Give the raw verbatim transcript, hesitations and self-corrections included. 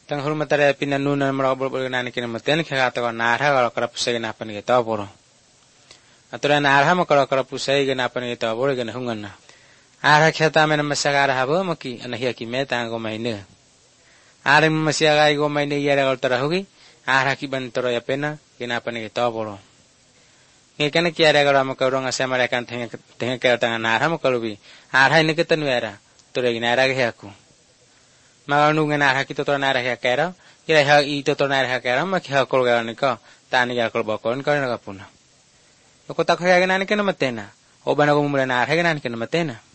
tang hurmatare pinna nuna mara bol bol nani kin maten kha ta ko narha kala kara pusai na pan ge ta poro atura narha ma kala kara pusai ge na pan ge ta bol ge na hungan na arha khata men masagara habo maki anahia ki me ta go maine are masya gai go maine yara gal tara hogi arha ki ban toro ya pena ge na pan ge ta poro nge kana ki ara gara ma ka ronga sa mara kan theng theng ka ta narha ma kalubi arha ne ke tan wera tore ge nara ge aku maganu ge narha ki to to nara ge kera ira ha i to to nara ge kera ma ki ha kol ga ne ka ta ni ga kol ba kon ka na ga puna ko ta khaya ge na ne ke na matena o bana go mura narha ge na ne ke na matena